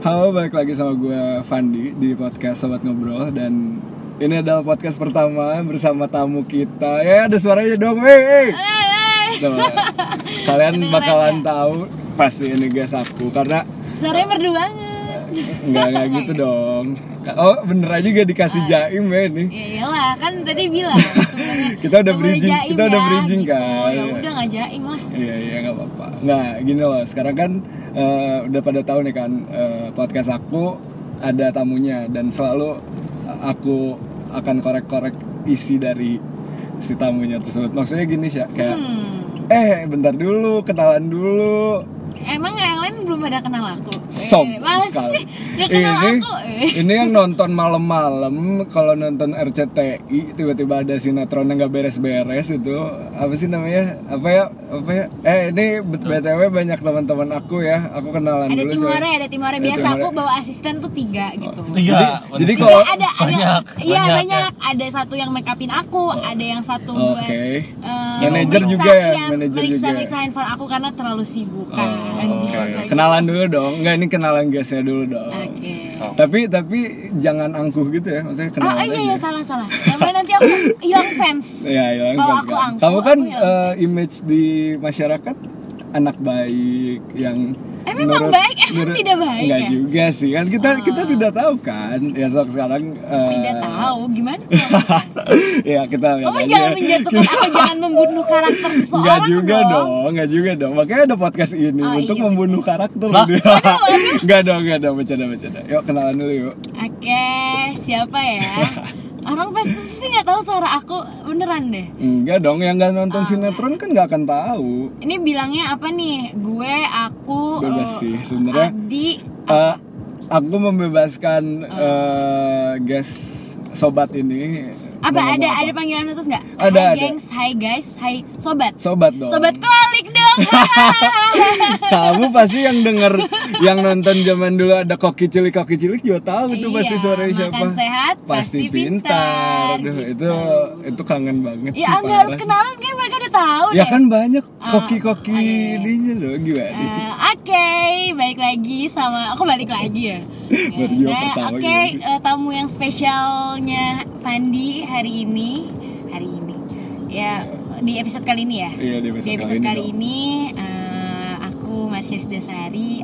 Halo, balik lagi sama gue Fandi di podcast Sobat Ngobrol. Dan ini adalah podcast pertama bersama tamu kita. Ya, ada suaranya dong, Tuh, kalian bakalan tahu pasti ini guys aku. Karena suaranya merdu banget. Enggak gitu dong. Oh, bener aja gak dikasih jaim ya ini. Ya iyalah, kan tadi bilang kita udah bridging gitu. kan. Ya udah nggak jaim lah. Iya nggak apa-apa. Nggak gini loh. Sekarang kan udah pada tahu nih kan podcast aku ada tamunya dan selalu aku akan korek-korek isi dari si tamunya tersebut. Maksudnya gini sih, kayak bentar dulu, kenalan dulu. Emang yang lain belum pada kenal aku? Masih ya kenal aku. Ini yang nonton malam-malam, kalau nonton RCTI tiba-tiba ada sinetron yang nggak beres-beres itu apa sih namanya? Apa ya? Ini BTW banyak teman-teman aku ya. Aku kenalan ada dulu. Ada Timore. Biasa aku bawa asisten tuh 3 gitu. Jadi kalau ada banyak. Ada satu yang make upin aku, ada yang satu buat manajer juga ya, meriksa handphone aku karena terlalu sibuk kan. Kenalan dulu dong. Enggak, ini kenalan guysnya dulu dong. Oke. Tapi jangan angkuh gitu ya, maksudnya kenalan aja. Iya salah. Namanya nanti aku hilang fans. Iya, hilang fans. Aku angkuh, kamu kan image di masyarakat anak baik yang memang baik, tidak baik. Enggak juga sih kan, kita tidak tahu kan. Ya sekarang tidak tahu gimana. Ya kita lihat kamu aja. Jangan menjatuhkan aku, jangan membunuh karakter seseorang. Enggak juga dong. Makanya ada podcast ini untuk membunuh karakter. Enggak dong, bercanda. Yuk kenalan dulu yuk. Oke, siapa ya? Orang pasti sih nggak tahu suara aku, beneran deh. Enggak dong, yang nggak nonton sinetron kan nggak akan tahu. Ini bilangnya apa nih? Aku bebas sih sebenarnya. Adi. Aku membebaskan guys sobat ini. Apa ada panggilan khusus nggak? Ada. Gengs, hai guys, hai sobat. Sobat dong. Sobat kolik dong. Kamu pasti yang denger, yang nonton zaman dulu ada koki cilik juga tahu itu pasti suaranya siapa. Makan sehat, pasti pintar. Duh, gitu. itu kangen banget sih. Ya nggak harus kenalan, kayak mereka udah tahu ya deh. Kan banyak koki ininya loh, gimana sih? Oke, balik lagi sama aku balik lagi ya. Tamu yang spesialnya Fandi hari ini ya di episode kali ini ya. Iya, di episode kali ini aku Marsha Dasari.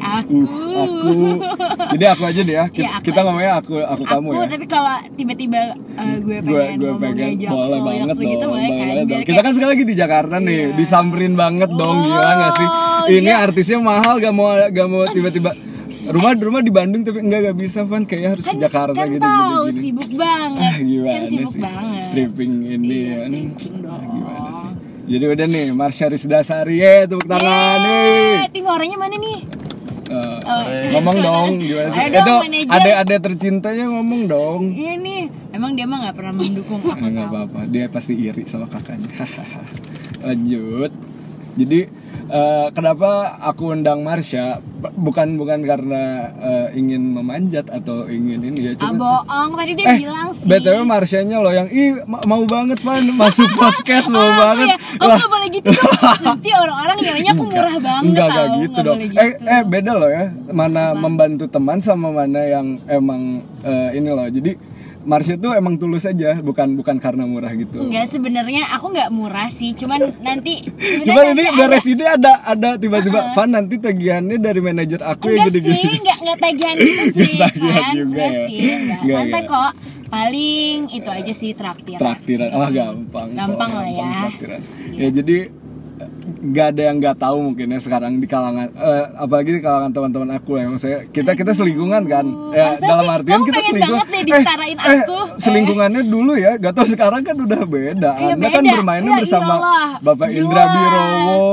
Jadi aku aja deh ya. Kita ngomongnya aku kamu ya. Tapi kalau tiba-tiba gue pengen ngomongnya boleh banget gitu boleh kan. Kita kan sekali lagi di Jakarta nih, disamperin banget dong, gila nggak sih? Ini artisnya mahal, gak mau tiba-tiba. Rumah di Bandung tapi gak bisa Van, kayaknya harus ke Jakarta kan gitu. Tahu sibuk banget. Gimana sibuk sih? Banget. Stripping ini ya. Gimana sih? Jadi udah nih, Marsha Dasari tepuk tangan nih. Timorenya mana nih? Ngomong dong, gimana sih? Itu ada tercintanya ngomong dong. Iya nih, emang dia mah gak pernah mendukung aku. Gak apa-apa, dia pasti iri sama kakaknya. Lanjut. Jadi kenapa aku undang Marsha? Bukan karena ingin memanjat atau ingin ini ya. Bohong, tadi dia bilang sih. BTW Marshanya loh yang mau banget Van masuk podcast mau banget. Aku gak boleh gitu dong. Nanti orang-orang ngiranya aku murah banget. Enggak gitu dong. Beda loh ya. Mana membantu teman sama mana yang emang ini loh. Jadi Marsha tuh emang tulus aja, bukan karena murah gitu. Enggak, sebenarnya aku nggak murah sih, cuman nanti ini beres ini ada tiba-tiba Van nanti tagihannya dari manajer aku yang gede-gede. Enggak tagihan gitu sih. Tagihan juga ya. Enggak santai kok. Paling itu aja sih traktiran. Gampang lah ya. Ya jadi gak ada yang nggak tahu mungkin ya sekarang di kalangan apalagi di kalangan teman-teman aku ya, maksudnya kita selingkungan kan ya, dalam artian kita selingkuh selingkuhannya dulu ya, gak tahu sekarang kan udah beda. Anda kan bermainnya bersama Bapak Indra Birowo.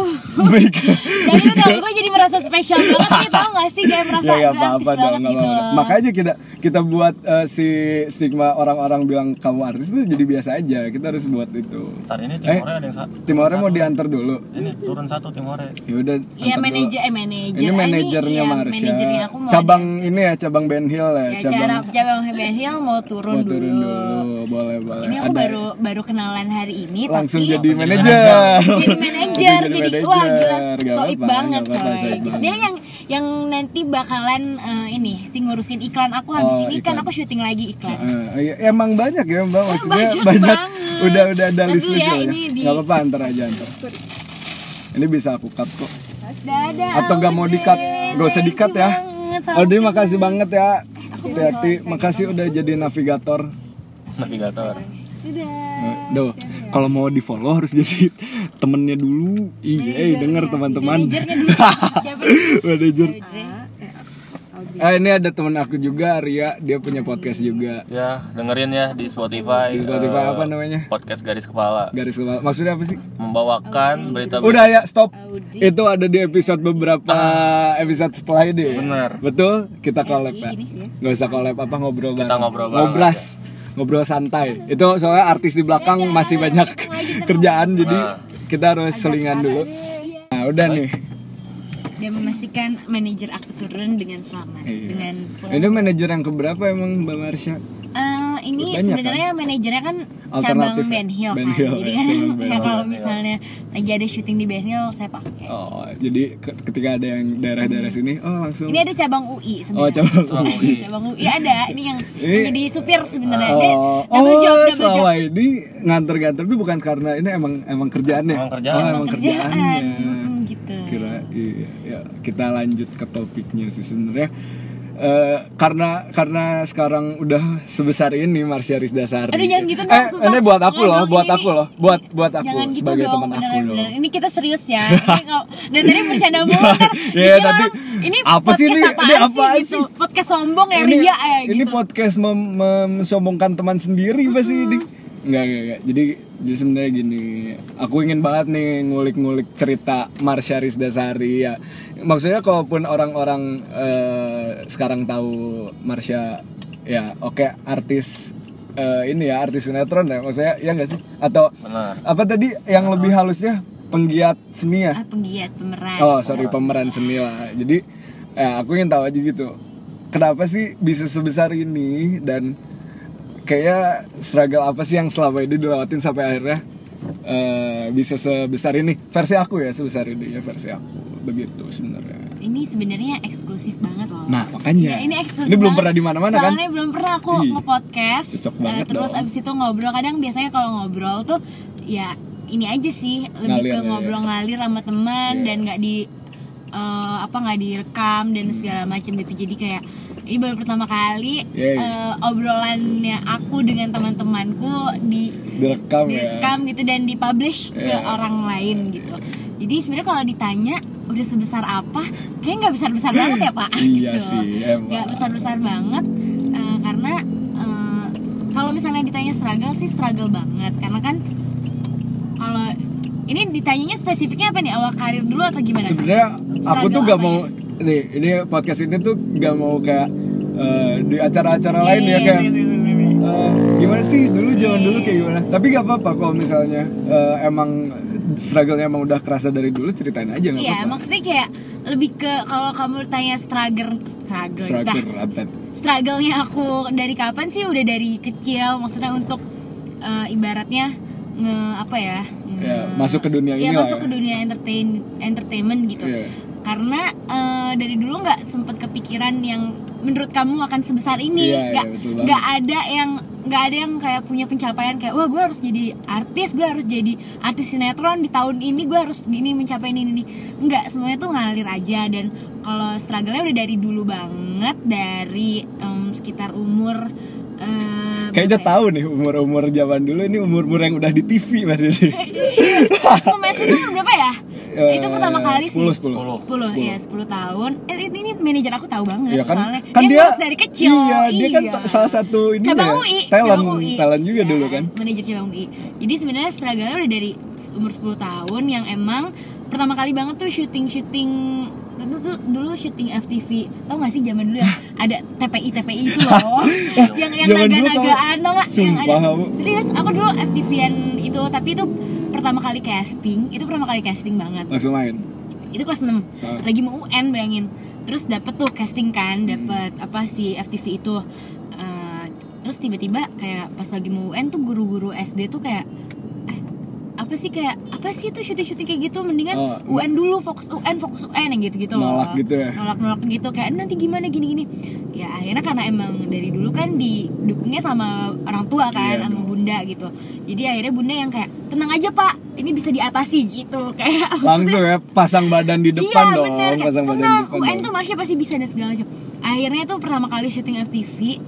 Jadi gue jadi merasa spesial banget nih, tau gak sih, kayak merasa artis banget gitu. Makanya kita buat si stigma orang-orang bilang kamu artis itu jadi biasa aja, kita harus buat itu. Ntar ini Timore ada yang Timore mau diantar dulu. Ini turun 1 Timore. Ya udah. Iya manajer. Ini manajernya Marsha. Aku cabang ini ya, cabang Ben Hill ya. Cabang Ben Hill mau turun dulu. Boleh. Ini aku baru kenalan hari ini. Langsung tapi jadi manajer. Jadi wah gila, soib banget. Dia yang nanti bakalan ini si ngurusin iklan aku habis ini iklan. kan aku syuting lagi iklan. Emang banyak ya Mbak, maksudnya banyak banyak banget. udah ada Ntar list dulu ya, soalnya. ini di- Nggak apa-apa, antar aja antar. Ini bisa aku cut kok. Dadah. Atau nggak mau di-cut? Nggak usah di-cut ya. Audi makasih banget ya. Hati-hati, makasih udah jadi navigator. Duh, kalau mau di follow harus jadi temennya dulu. Iya, denger teman-teman. Manajernya dulu. Siapa dulu? Manajer. Ini ada temen aku juga, Ria, dia punya podcast juga. Ya, dengerin ya di Spotify. Di Spotify apa namanya? Podcast Garis Kepala. Garis kepala. Maksudnya apa sih? Membawakan berita. Udah ya, stop. Itu ada di episode beberapa episode setelah ini. Bener. Betul? Kita collab ya. Gak usah collab apa ngobrol bareng. Kita ngobrol bareng Ngobras. Ngobrol santai. Itu soalnya artis di belakang masih banyak kerjaan jadi kita harus selingan dulu. Nah, udah nih. Dia memastikan manajer aku turun dengan selamat. Iya. Dengan Ini manajer yang keberapa emang Mbak Marsha? ini Banyak, sebenarnya manajernya kan Alternatif cabang ya? Ben Hill Ben kan. Hill, Jadi ya, kan cabang Ben ya Hill. kalau misalnya lagi ada syuting di Ben Hill saya pakai. Oh, jadi ketika ada yang daerah-daerah sini, langsung. Ini ada cabang UI Oh, sebenarnya. cabang UI. Cabang UI ada ini yang Ini- jadi supir sebenarnya. Dia Oh, double job, double job. selama ini nganter-nganter tuh bukan karena ini emang kerjaannya. Emang kerjaan. Oh, emang kerjaannya. Gitu. Kira iya, ya kita lanjut ke topiknya sih sebenarnya. Karena sekarang udah sebesar ini Marsha Rizdasari. Aduh jangan gitu dong, sumpah. Ini buat aku Jangan loh, dong, buat ini- aku loh, buat aku Jangan gitu sebagai dong, teman aku beneran, loh. beneran. Ini kita serius ya. Ini nggak- dan tadi bercanda mulu ntar Ya, dikira nanti orang, ini apa sih ini? podcast Ini apaan apaan sih gitu. Podcast sombong ya, ria ya gitu. Ini podcast mensombongkan teman sendiri pasti ini. Enggak. Jadi sebenarnya gini, aku ingin banget nih ngulik-ngulik cerita Marsha Rizdasari ya. Maksudnya kalaupun orang-orang sekarang tahu Marsha ya, oke, artis ini ya, artis sinetron ya, maksudnya ya nggak sih? Atau Benar. apa tadi yang lebih halusnya, penggiat seni ya? Penggiat pemeran. Oh sorry, pemeran seni lah. Jadi aku ingin tahu aja gitu, kenapa sih bisa sebesar ini dan kayak struggle apa sih yang selama ini dilewatin sampai akhirnya bisa sebesar ini. Versi aku ya, sebesar ini ya versi aku, begitu sebenarnya. Ini sebenarnya eksklusif banget loh. Nah makanya Ya, ini eksklusif. ini belum banget. pernah di mana-mana kan? Soalnya belum pernah aku Ih, nge-podcast. cocok banget Terus dong. abis itu ngobrol. Kadang biasanya kalau ngobrol tuh ya ini aja sih, lebih Ngalir ke ya, ngobrol ngalir sama teman Iya. dan nggak nggak direkam dan segala macam gitu. Jadi kayak ini baru pertama kali Iya. obrolannya aku dengan teman-temanku Direkam ya. direkam gitu dan dipublish ke Iya. orang lain gitu. Jadi sebenarnya kalau ditanya udah sebesar apa, kayak nggak besar-besar banget ya Pak. Iya gitu. sih, emang. Nggak besar-besar banget karena kalau misalnya ditanya struggle sih struggle banget karena kan kalau ini ditanyanya spesifiknya apa nih, awal karir dulu atau gimana? Sebenarnya aku tuh Struggle gak apa mau nih, ini podcast ini tuh gak mau kayak di acara-acara lain ya kayak gimana sih dulu zaman dulu kayak gimana. Tapi gak apa-apa kalau misalnya emang struggle-nya emang udah kerasa dari dulu, ceritain aja gak Iya, apa-apa. maksudnya kayak lebih ke kalau kamu tanya struggle apa? struggle-nya aku dari kapan sih, udah dari kecil, maksudnya untuk ibaratnya masuk ke dunia ini lah masuk ya. ke dunia entertainment gitu. Iya. Karena dari dulu nggak sempet kepikiran yang menurut kamu akan sebesar ini. Iya, betul banget. nggak ada yang kayak punya pencapaian kayak wah gue harus jadi artis, gue harus jadi artis sinetron di tahun ini, gue harus gini mencapai ini. Nggak, semuanya tuh ngalir aja. Dan kalau struggle-nya udah dari dulu banget, dari sekitar umur Kayaknya tahu nih umur-umur zaman dulu, ini umur-umur yang udah di TV Mas ini. Mas itu umur berapa ya? Itu pertama kali 10. sih 10 ya, 10 tahun. Ini manajer aku tahu banget Iya kan, soalnya kan dia dia ngurus dari kecil. Iya, dia kan salah satu ini cabang ya, UI, talent juga dulu kan. Manajer cabang UI. Jadi sebenarnya struggle-nya udah dari umur 10 tahun yang emang pertama kali banget tuh syuting tentu tuh dulu syuting FTV. Tau gak sih zaman dulu ya ada TPI itu loh. yang Zaman dulu naga-nagaan tau gak? Yang sumpah ada. kamu. Serius, aku dulu FTV-an itu, tapi itu pertama kali casting banget. Langsung main. Itu kelas 6 lagi mau UN, bayangin. Terus dapet tuh casting kan, dapet apa sih FTV itu. Terus tiba-tiba kayak pas lagi mau UN tuh guru-guru SD tuh kayak apa apa sih itu syuting kayak gitu, mendingan UN dulu, fokus UN yang gitu loh. Nolak gitu ya. Nolak gitu kayak nanti gimana gini. Ya akhirnya karena emang dari dulu kan didukungnya sama orang tua kan, sama bunda gitu. Jadi akhirnya bunda yang kayak tenang aja Pak, ini bisa diatasi gitu. Kayak langsung ya pasang badan di depan dong. Bener, pasang badan di depan. UN tuh Marsha pasti bisa dan segala macam. Akhirnya tuh pertama kali syuting FTV,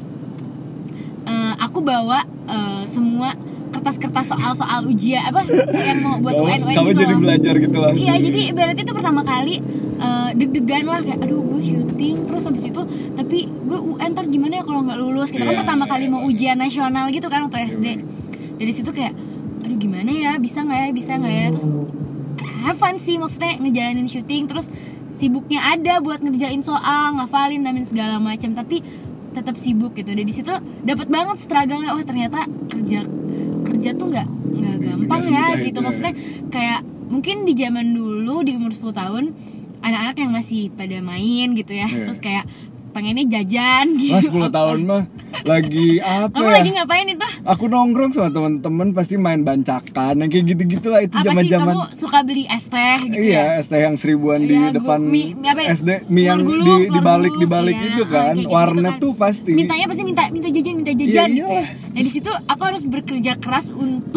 aku bawa semua kertas-kertas soal ujian yang mau buat UN kamu gitu jadi loh. belajar gitu lah. Iya, jadi ibaratnya itu pertama kali deg-degan lah kayak aduh gue syuting terus habis itu tapi gue UN ntar gimana ya kalau nggak lulus gitu kan pertama kali mau ujian nasional gitu kan waktu SD. Dari situ kayak aduh gimana ya, bisa nggak ya terus have fun sih, maksudnya ngejalanin syuting terus sibuknya ada buat ngerjain soal, ngafalin dan segala macam, tapi tetap sibuk gitu. Dari situ dapat banget struggle-nya, wah ternyata kerja tuh nggak gampang ya gitu. Maksudnya kayak mungkin di zaman dulu di umur 10 tahun anak-anak yang masih pada main gitu ya, terus kayak pengennya jajan gitu. 10 tahun mah lagi apa kamu ya? Lagi ngapain itu? Aku nongkrong sama teman-teman pasti main bancakan yang kayak gitu-gitu lah, itu apa zaman-zaman. Sih kamu suka beli es teh gitu iya, es teh yang 1000-an di depan SD, mie yang di balik itu kan, warnet tuh pasti. Minta jajan. Gitu. Nah di situ aku harus bekerja keras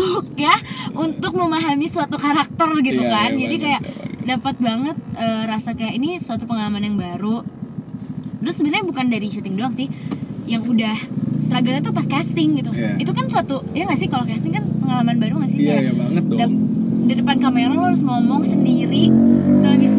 untuk memahami suatu karakter gitu kan. Jadi kayak dapat banget rasa kayak ini suatu pengalaman yang baru. Terus sebenarnya bukan dari syuting doang sih, yang udah struggle-nya tuh pas casting gitu. Itu kan suatu, ya nggak sih, kalau casting kan pengalaman baru nggak sih? Iya banget dong. Di depan kamera lo harus ngomong sendiri, nangis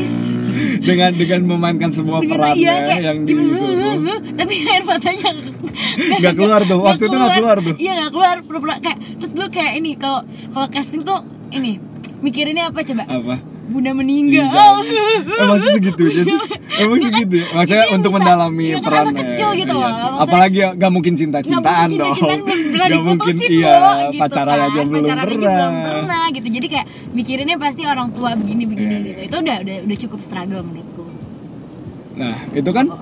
dengan memainkan semua perannya yang disuruh. Tapi air matanya nggak keluar tuh, waktu itu nggak keluar tuh. Iya nggak keluar, pura-pura kayak terus dulu kayak ini kalau casting tuh ini mikirinnya apa coba? Apa? Bunda meninggal. Masih segitu aja sih. Emang segitu ya? Maksudnya untuk mendalami perannya. Kecil gitu loh. Apalagi gak mungkin cinta-cintaan dong. Gak mungkin gitu pacaran kan. aja belum pernah gitu. Jadi kayak mikirinnya pasti orang tua begini gitu. Itu udah cukup struggle menurutku. Nah, itu kan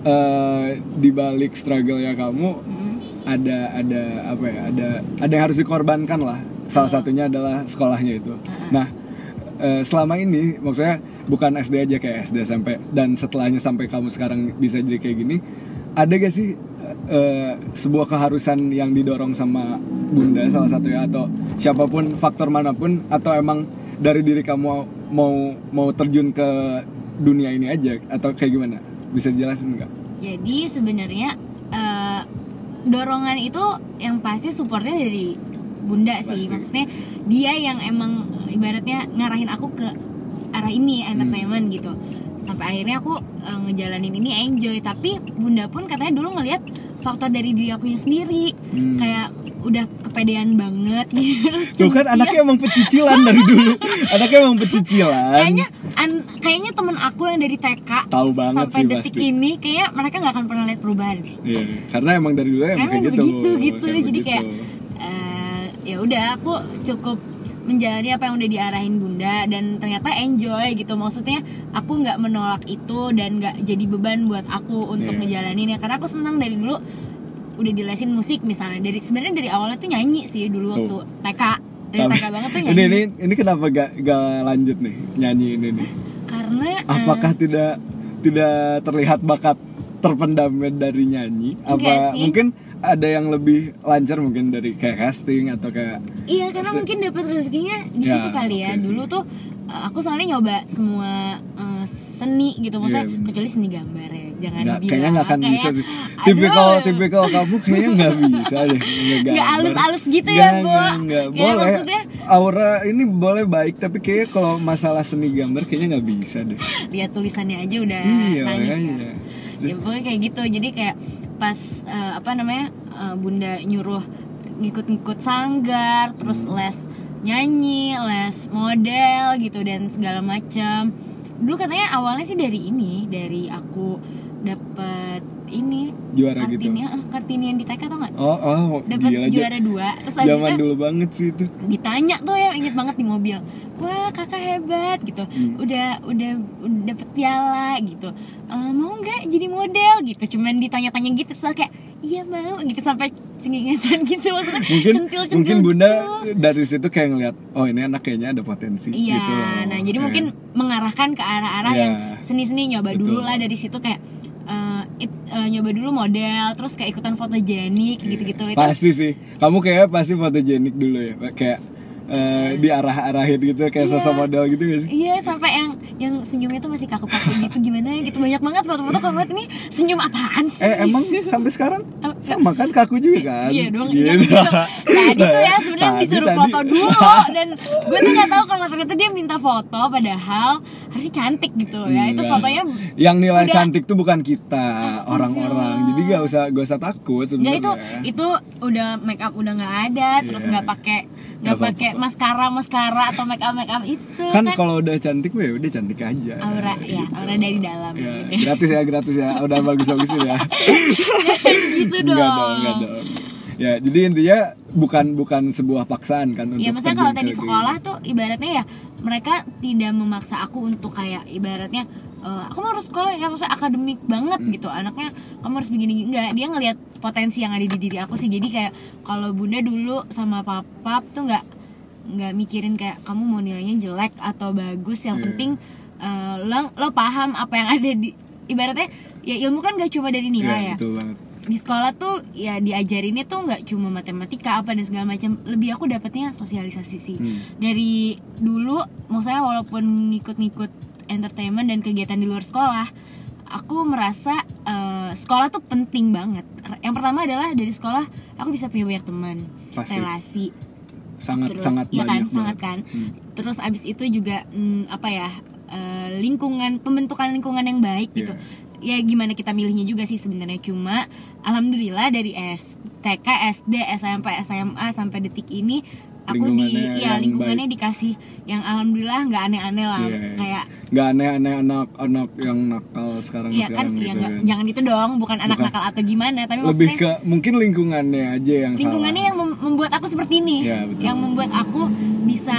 di balik struggle ya kamu ada apa ya? Ada yang harus dikorbankan lah. Salah satunya adalah sekolahnya itu. Nah, selama ini maksudnya bukan SD aja, kayak SD SMP dan setelahnya sampai kamu sekarang bisa jadi kayak gini, ada gak sih sebuah keharusan yang didorong sama bunda salah satunya atau siapapun, faktor manapun, atau emang dari diri kamu mau terjun ke dunia ini aja atau kayak gimana, bisa jelasin nggak? Jadi sebenarnya dorongan itu yang pasti supportnya dari bunda sih, maksudnya dia yang emang ibaratnya ngarahin aku ke arah ini entertainment gitu, sampai akhirnya aku ngejalanin ini enjoy. Tapi bunda pun katanya dulu ngelihat faktor dari diri aku sendiri, kayak udah kepedean banget gitu. Tuh kan anaknya emang pecicilan dari dulu. Anaknya emang pecicilan. Kayaknya temen aku yang dari TK tahu banget sampai sih detik pasti. Ini kayaknya mereka nggak akan pernah lihat perubahan deh. Iya, karena emang dari dulu emang kayak gitu. Jadi kayak ya udah aku cukup menjalani apa yang udah diarahin bunda dan ternyata enjoy gitu. Maksudnya aku nggak menolak itu dan nggak jadi beban buat aku untuk ngejalaninnya, karena aku senang dari dulu udah dilesin musik misalnya. Sebenarnya dari awalnya tuh nyanyi sih dulu waktu TK. Dari TK banget tuh nyanyi. Ini kenapa gak lanjut nih nyanyi ini nih? Karena apakah tidak terlihat bakat terpendamnya dari nyanyi? Apa mungkin ada yang lebih lancar mungkin dari kayak casting atau kayak? Iya, karena mungkin dapat rezekinya di situ kali ya. Dulu tuh aku soalnya nyoba semua seni gitu, maksudnya kecuali seni gambar ya, jangan dibilang. Kayaknya nggak akan bisa sih. Tipikal kamu kayaknya nggak bisa deh. Nggak halus gitu ya, Bu. Nggak boleh. Maksudnya, aura ini boleh baik, tapi kayaknya kalau masalah seni gambar kayaknya nggak bisa deh. Lihat tulisannya aja udah nangis ya. Ya pokoknya kayak gitu. Jadi kayak pas bunda nyuruh ngikut-ngikut sanggar, terus les nyanyi, les model gitu dan segala macam. Dulu katanya awalnya sih dari aku dapet ini juara gitu. Kartini yang di TK tau nggak? Oh, dapat juara 2. Terus zaman dulu banget sih itu. Ditanya tuh ya, inget banget di mobil. Wah, kakak hebat gitu. Udah dapet piala gitu. Mau nggak jadi model gitu, cuman ditanya-tanya gitu, soal kayak iya mau gitu, sampai cengengesan gitu maksudnya. Mungkin Bunda dari situ kayak ngeliat, oh ini anak kayaknya ada potensi iya, gitu. Nah jadi mungkin mengarahkan ke arah-arah yang seni-seni, nyoba dulu lah dari situ, kayak nyoba dulu model, terus kayak ikutan fotogenik gitu-gitu. Pasti sih, kamu kayaknya pasti fotogenik dulu ya, kayak diarah-arahin gitu kayak sosok model gitu gak sih? Iya, sampai yang senyumnya tuh masih kaku-kaku gitu, gimana gitu, banyak banget foto-foto kamu lihat, ini senyum apaan sih? Emang sampai sekarang sama kan, kaku juga kan? Iya dong, gitu. Tadi tuh ya sebenarnya disuruh foto dulu, dan gue tuh nggak tahu kalau ternyata dia minta foto, padahal harusnya cantik gitu ya. Itu fotonya yang nilai cantik tuh bukan kita, orang-orang. Jadi gak usah takut sebenarnya. Itu udah make up udah nggak ada, terus nggak pakai maskara atau make up itu kan kalau udah cantik ya udah cantik aja, aura dari dalam ya, gratis ya udah bagus ya gitu dong. Enggak dong ya, jadi intinya bukan sebuah paksaan kan ya, maksudnya kalau tadi sekolah tuh ibaratnya ya mereka tidak memaksa aku untuk kayak ibaratnya aku harus sekolah ya, maksudnya akademik banget gitu, anaknya kamu harus begini. Enggak, dia ngelihat potensi yang ada di diri aku sih. Jadi kayak kalau Bunda dulu sama Papa tuh nggak mikirin kayak kamu mau nilainya jelek atau bagus, yang penting lo paham apa yang ada di, ibaratnya ya ilmu kan gak cuma dari nilai ya. Betul banget. Di sekolah tuh ya diajarinnya tuh nggak cuma matematika apa dan segala macam, lebih aku dapatnya sosialisasi sih. Dari dulu maksudnya walaupun ngikut-ngikut entertainment dan kegiatan di luar sekolah, aku merasa sekolah tuh penting banget. Yang pertama adalah dari sekolah aku bisa punya banyak teman, relasi sangat ya kan, banyak sangat kan. Terus abis itu juga lingkungan, pembentukan lingkungan yang baik gitu. Ya gimana kita milihnya juga sih sebenarnya. Cuma alhamdulillah dari TK, SD, SMP, SMA sampai detik ini aku lingkungannya dikasih yang alhamdulillah nggak aneh-aneh lah. Kayak nggak aneh-aneh anak-anak yang nakal sekarang gitu kan. Jangan itu dong, bukan anak nakal atau gimana, tapi lebih maksudnya ke mungkin lingkungannya aja yang lingkungannya salah. Yang membuat aku seperti ini, yang membuat aku bisa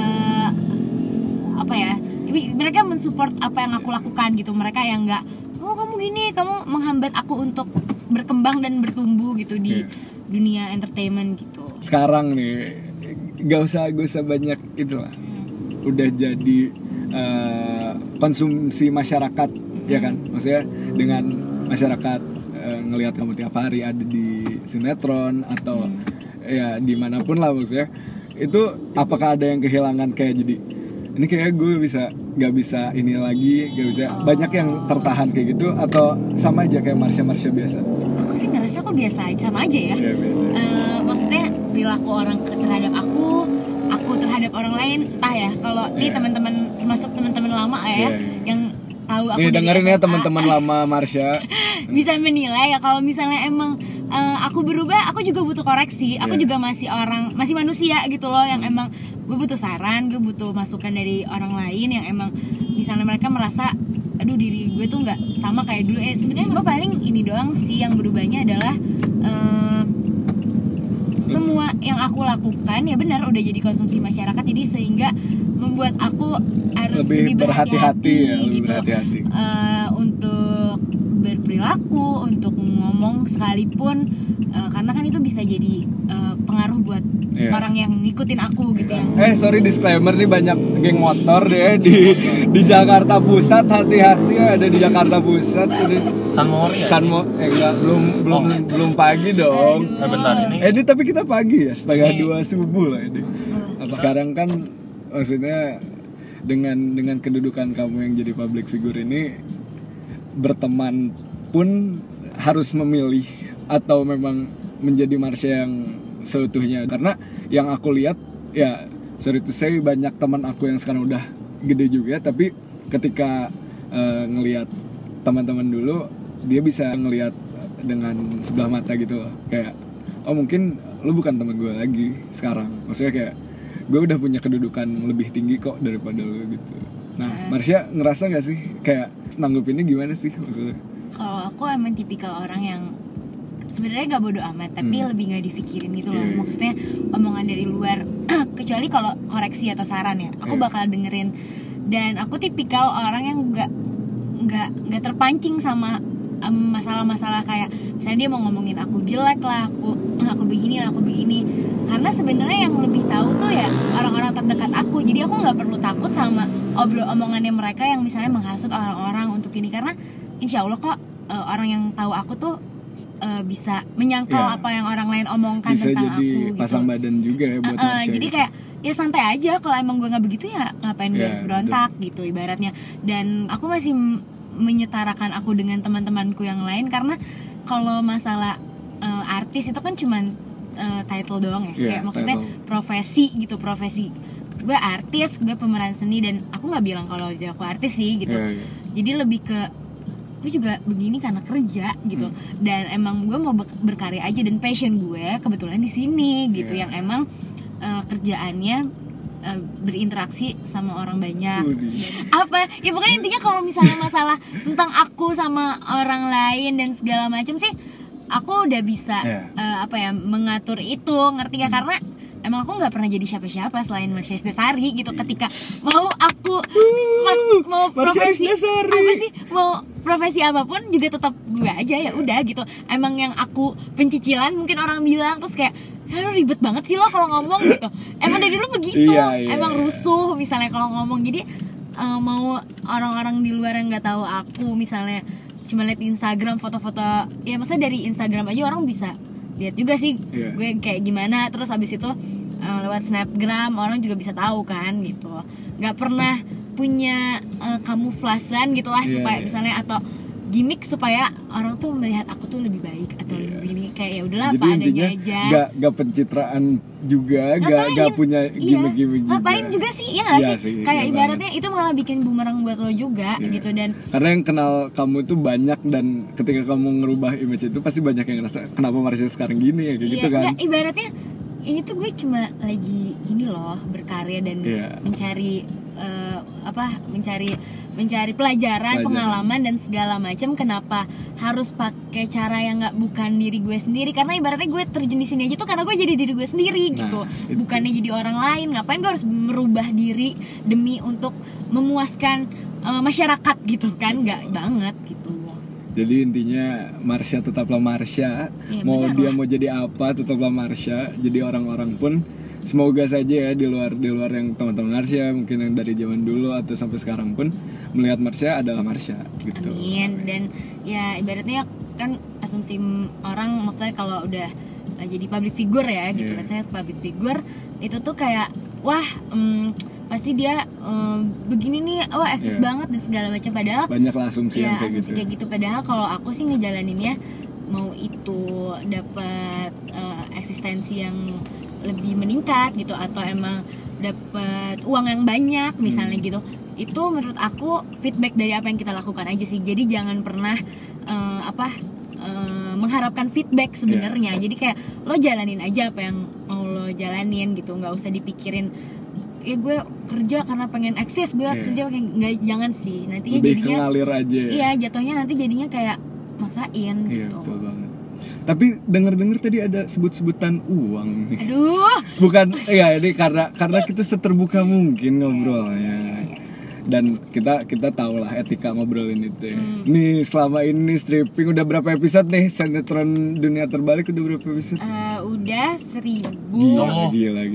mereka mensupport apa yang aku lakukan gitu. Mereka yang nggak, oh kamu gini, kamu menghambat aku untuk berkembang dan bertumbuh gitu di dunia entertainment gitu. Sekarang nih gak usah banyak itulah, udah jadi konsumsi masyarakat ya kan, maksudnya dengan masyarakat ngelihat kamu tiap hari ada di sinetron atau ya dimanapun lah, maksudnya itu apakah ada yang kehilangan, kayak jadi ini kayak gue gak bisa ini lagi, gak bisa banyak yang tertahan kayak gitu, atau sama aja kayak Marsha biasa? Aku sih ngerasa aku biasa aja, sama aja ya. Biasa. Maksudnya perilaku orang terhadap aku terhadap orang lain, entah ya. Kalau ini teman-teman, termasuk teman-teman lama ya, yang tahu aku dari dengerin SMA, ya teman-teman lama Marsha bisa menilai ya kalau misalnya emang aku berubah, aku juga butuh koreksi. Aku juga masih manusia gitu loh, yang emang gue butuh saran, gue butuh masukan dari orang lain yang emang misalnya mereka merasa aduh diri gue tuh nggak sama kayak dulu. Sebenarnya gue paling ini doang sih yang berubahnya adalah semua yang aku lakukan ya benar udah jadi konsumsi masyarakat, jadi sehingga membuat aku harus lebih berhati-hati gitu. Untuk berperilaku, untuk ngomong sekalipun, karena kan itu bisa jadi pengaruh buat orang yang ngikutin aku gitu yang. Sorry disclaimer nih, banyak geng motor deh di Jakarta Pusat, hati-hati ya, ada di Jakarta Pusat. Enggak, belum pagi dong. Bentar ini. Ini tapi kita pagi ya, 1:30 subuh lah ini. Sekarang kan maksudnya dengan kedudukan kamu yang jadi public figure ini, berteman pun harus memilih atau memang menjadi Marsha yang seutuhnya. Karena yang aku lihat ya, sorry to say, banyak teman aku yang sekarang udah gede juga, tapi ketika ngelihat teman-teman dulu, dia bisa ngelihat dengan sebelah mata gitu loh, kayak oh mungkin lu bukan teman gue lagi sekarang, maksudnya kayak gue udah punya kedudukan lebih tinggi kok daripada lu gitu. Nah, Marsha ngerasa gak sih kayak nanggupinnya gimana sih maksudnya? Kalau aku emang tipikal orang yang sebenarnya gak bodo amat, tapi lebih gak dipikirin gitu loh. Maksudnya omongan dari luar, kecuali kalau koreksi atau saran ya, aku bakal dengerin. Dan aku tipikal orang yang gak terpancing sama kayak misalnya dia mau ngomongin aku jelek lah, aku begini lah, aku begini. Karena sebenarnya yang lebih tahu tuh ya orang-orang terdekat aku. Jadi aku nggak perlu takut sama omongannya mereka yang misalnya menghasut orang-orang untuk ini, karena insya Allah kok orang yang tahu aku tuh bisa menyangkal apa yang orang lain omongkan bisa tentang aku. Bisa jadi pasang badan juga ya buat Marsha. Jadi kayak ya santai aja, kalau emang gue nggak begitu ya ngapain gue harus berontak gitu ibaratnya. Dan aku masih menyetarakan aku dengan teman-temanku yang lain, karena kalau masalah artis itu kan cuman title doang ya, kayak maksudnya profesi gitu, profesi gue artis, gue pemeran seni, dan aku nggak bilang kalau aku artis sih gitu. Jadi lebih ke gue juga begini karena kerja gitu, dan emang gue mau berkarya aja, dan passion gue kebetulan di sini gitu, yang emang kerjaannya berinteraksi sama orang banyak. Apa ya pokoknya intinya kalau misalnya masalah tentang aku sama orang lain dan segala macam sih aku udah bisa mengatur itu, ngerti gak? Karena emang aku nggak pernah jadi siapa-siapa selain Marsha Desari gitu. Ketika mau aku mau profesi apa sih, mau profesi apapun juga tetap gue aja, ya udah gitu. Emang yang aku pencicilan mungkin orang bilang terus kayak ribet banget sih lo kalau ngomong gitu. Emang dari dulu begitu, emang rusuh misalnya kalau ngomong. Jadi mau orang-orang di luar yang nggak tahu aku misalnya cuma lihat Instagram foto-foto, ya maksudnya dari Instagram aja orang bisa lihat juga sih gue kayak gimana. Terus abis itu lewat Snapgram orang juga bisa tahu kan gitu. Nggak pernah punya kamuflasan gitulah supaya misalnya atau gimmick supaya orang tuh melihat aku tuh lebih baik atau lebih ini, kayak ya udahlah apa adanya aja. Gak pencitraan juga, gak punya gimmick-gimmick juga. Ngapain juga sih, ya nggak sih? Kayak ibaratnya itu malah bikin bumerang buat lo juga gitu. Dan karena yang kenal kamu itu banyak, dan ketika kamu ngerubah image itu pasti banyak yang ngerasa kenapa Marsha sekarang gini ya, kayak gitu kan. Enggak, ibaratnya ini tuh gue cuma lagi ini loh berkarya dan mencari mencari pelajaran, pengalaman dan segala macam. Kenapa harus pakai cara yang nggak bukan diri gue sendiri? Karena ibaratnya gue terjun di sini aja tuh karena gue jadi diri gue sendiri gitu, bukannya jadi orang lain. Ngapain gue harus merubah diri demi untuk memuaskan masyarakat gitu kan? Nggak banget gitu. Jadi intinya Marsha tetaplah Marsha, mau dia mau jadi apa tetaplah Marsha. Jadi orang-orang pun semoga saja ya di luar yang teman-teman Marsha mungkin yang dari zaman dulu atau sampai sekarang pun melihat Marsha adalah Marsha gitu. Amin. Dan ya ibaratnya kan asumsi orang maksudnya kalau udah jadi public figure ya gitu, saya public figure itu tuh kayak wah pasti dia begini nih, eksis banget dan segala macam. Padahal banyak lah asumsi yang kayak gitu. Padahal kalau aku sih ngejalaninnya mau itu dapat eksistensi yang lebih meningkat gitu, atau emang dapat uang yang banyak misalnya gitu, itu menurut aku feedback dari apa yang kita lakukan aja sih. Jadi jangan pernah mengharapkan feedback sebenarnya. Jadi kayak lo jalanin aja apa yang mau lo jalanin gitu, nggak usah dipikirin ya gue kerja karena pengen eksis, gue kerja pengen, nggak, jangan sih. Nantinya lebih jadinya ngalir aja. Iya, jatuhnya nanti jadinya kayak maksain gitu. Betul banget. Tapi denger tadi ada sebut-sebutan uang nih. Aduh. Bukan, ya ini karena kita seterbuka mungkin ngobrolnya. Dan kita tahu lah etika ngobrolin itu ya. Nih selama ini stripping udah berapa episode nih? Sinetron Dunia Terbalik udah berapa episode? Udah 1000. Gila.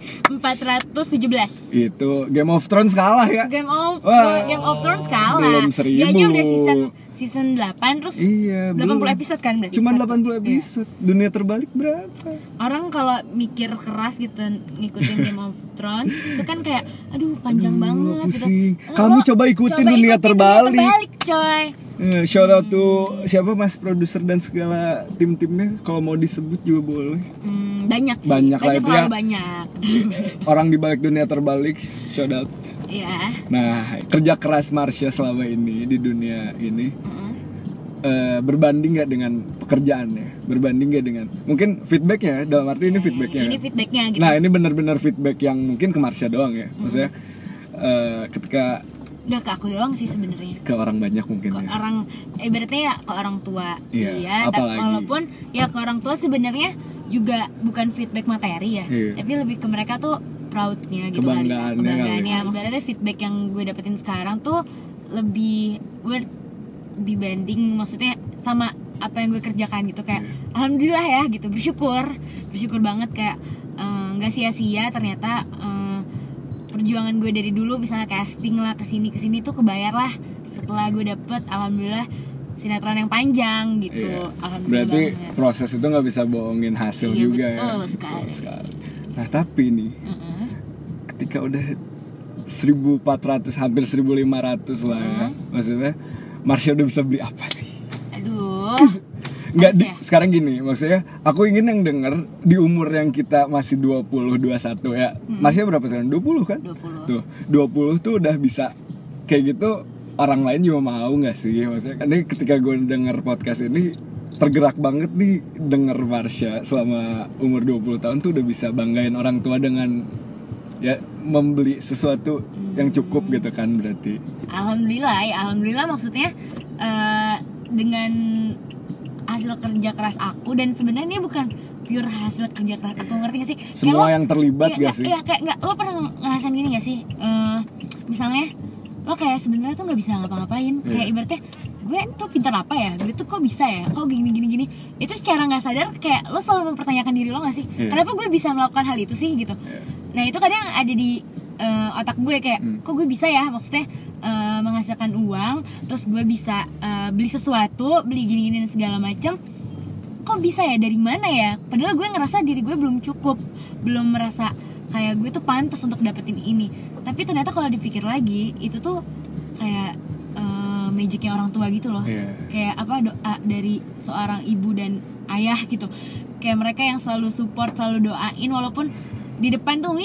417. Itu Game of Thrones kalah ya? Game of Thrones kalah. Belum 1000. Dia aja udah season 8 terus 80 episode kan berarti. Cuman 80 episode. Dunia Terbalik berapa? Orang kalau mikir keras gitu ngikutin Game of Thrones itu kan kayak aduh panjang banget pusing. gitu. Kamu coba ikutin Dunia Terbalik. Coy. Shout out to siapa mas produser dan segala tim-timnya, kalau mau disebut juga boleh. Banyak sih. Banyak lah itu ya. Banyak. Orang di balik Dunia Terbalik, shout out. Iya. Nah, kerja keras Marsha selama ini di dunia ini berbanding nggak dengan pekerjaannya? Berbanding nggak dengan mungkin feedbacknya? Dalam arti ini feedbacknya. Ini feedbacknya gitu. Nah, ini benar-benar feedback yang mungkin ke Marsha doang ya. Maksudnya ketika nggak ke aku doang sih sebenarnya. Ke orang banyak mungkin ke ya. Orang ibaratnya ya ke orang tua. Iya. Walaupun ya ke orang tua sebenarnya juga bukan feedback materi ya. Iya. Tapi lebih ke mereka tuh proudnya gitu kali. Kebanggaannya. Maksudnya feedback yang gue dapetin sekarang tuh lebih worth dibanding maksudnya sama apa yang gue kerjakan gitu, kayak alhamdulillah ya gitu, bersyukur banget, kayak nggak sia-sia ternyata perjuangan gue dari dulu, misalnya casting lah kesini tuh kebayar lah setelah gue dapet alhamdulillah sinetron yang panjang gitu. Alhamdulillah. Berarti banget. proses itu nggak bisa bohongin hasil juga betul ya. sekali. Betul sekali. Nah tapi nih ketika udah 1.400 hampir 1.500 lah ya, maksudnya Marsha udah bisa beli apa sih? Aduh. Nggak sekarang gini, maksudnya aku ingin yang denger di umur yang kita masih 20, 21 ya. Marsha berapa sekarang? 20 kan? 20. Tuh, 20 tuh udah bisa kayak gitu, orang lain juga mau nggak sih? Maksudnya kan ini ketika gue denger podcast ini tergerak banget nih denger Marsha selama umur 20 tahun tuh udah bisa banggain orang tua dengan ya membeli sesuatu yang cukup gitu kan, berarti. Alhamdulillah maksudnya dengan hasil kerja keras aku, dan sebenarnya bukan pure hasil kerja keras aku, ngerti gak sih? Semua yang terlibat gak sih? Iya, kayak nggak, lo pernah ngerasain gini gak sih? Misalnya lo kayak sebenarnya tuh nggak bisa ngapa-ngapain, kayak ibaratnya gue tuh pintar apa ya, gue tuh kok bisa ya, kok gini, itu secara nggak sadar kayak lo selalu mempertanyakan diri lo nggak sih, kenapa gue bisa melakukan hal itu sih gitu. Nah itu kadang ada di otak gue kayak kok gue bisa ya, maksudnya menghasilkan uang, terus gue bisa beli sesuatu, beli gini dan segala macam, kok bisa ya, dari mana ya, padahal gue ngerasa diri gue belum cukup, belum merasa kayak gue tuh pantas untuk dapetin ini. Tapi ternyata kalau dipikir lagi itu tuh kayak magicnya orang tua gitu loh. Kayak apa, doa dari seorang ibu dan ayah gitu, kayak mereka yang selalu support, selalu doain, walaupun di depan tuh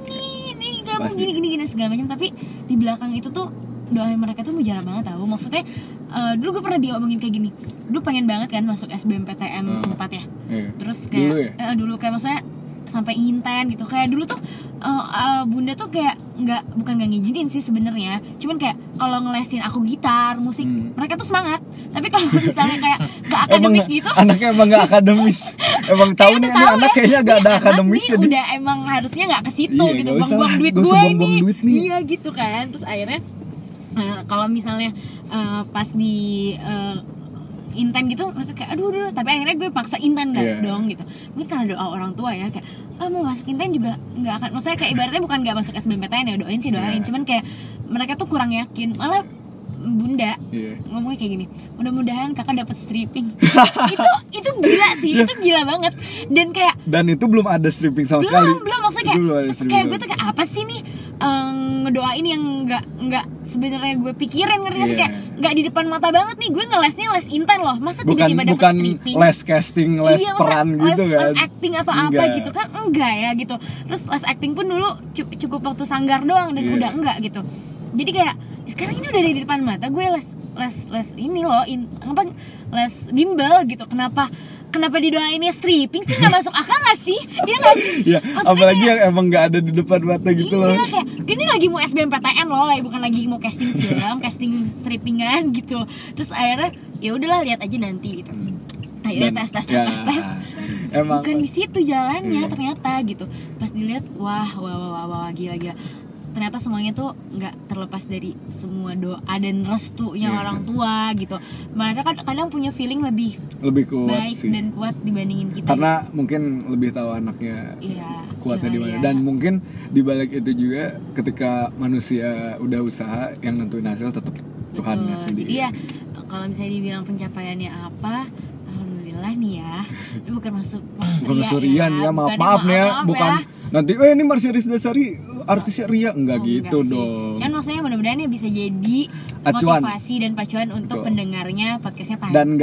ini kamu gini segala macam, tapi di belakang itu tuh doa mereka tuh mujarab banget tau. Maksudnya dulu gue pernah diomongin kayak gini, dulu pengen banget kan masuk SBMPTN 4 ya. Terus kayak dulu kayak maksudnya sampai inten gitu, kayak dulu tuh bunda tuh kayak bukan nggak ngizinin sih sebenarnya, cuman kayak kalau ngelesin aku gitar, musik, mereka tuh semangat. Tapi kalau misalnya kayak nggak akademik gitu, anaknya emang nggak akademis, emang tahu nih ini anak kayaknya nggak ada akademisnya, udah emang harusnya nggak ke situ gitu, buang-buang duit gue nih. Iya gitu kan. Terus akhirnya kalau misalnya pas di inten gitu, mereka kayak aduh, tapi akhirnya gue paksa inten dong gitu. Mungkin karena doa orang tua ya, kayak mau masuk inten juga nggak akan, maksudnya kayak ibaratnya bukan nggak masuk SBMPTN ya, doain, cuman kayak mereka tuh kurang yakin. Malah bunda ngomongnya kayak gini, mudah-mudahan kakak dapat stripping. itu gila sih, itu gila banget. Dan itu belum ada stripping sama sekali. Belum, maksudnya kayak gue tuh kayak apa sih nih ngedoain yang nggak sebenarnya gue pikirin, ngerti sih, kayak nggak di depan mata banget nih, gue ngelesnya les inten loh, masa tiba-tiba dapat stripping, les casting, les peran gitu kan, les acting atau apa gitu kan, enggak ya gitu. Terus les acting pun dulu cukup waktu sanggar doang, dan udah enggak gitu. Jadi kayak sekarang ini udah ada di depan mata gue, les ini loh, les bimbel gitu. Kenapa didoainnya stripping sih, nggak masuk akal nggak sih? Iya nggak sih? Ya, apalagi yang emang nggak ada di depan mata gitu loh. Iya, kayak gini lagi mau SBMPTN loh, bukan lagi mau casting film, casting strippingan gitu. Terus akhirnya ya udahlah, lihat aja nanti gitu. Akhirnya tes. Emang bukan di situ jalannya ternyata gitu. Pas dilihat, wah gila. Ternyata semuanya tuh nggak terlepas dari semua doa dan restunya orang tua gitu. Mereka kan kadang punya feeling lebih kuat baik sih, dan kuat dibandingin kita. Karena mungkin lebih tahu anaknya kuatnya di mana. Dan mungkin dibalik itu juga ketika manusia udah usaha, yang nentuin hasil tetap Tuhan sendiri. Jadi ya kalau misalnya dibilang pencapaiannya apa, alhamdulillah nih ya. Itu bukan masuk Rian ya, maaf nih ya, bukan ya. Nanti ini Marsha Rizdarsari artisnya ria, enggak gitu dong. Kan maksudnya mudah-mudahan ya bisa jadi motivasi dan pacuan untuk pendengarnya podcastnya Pandi. Dan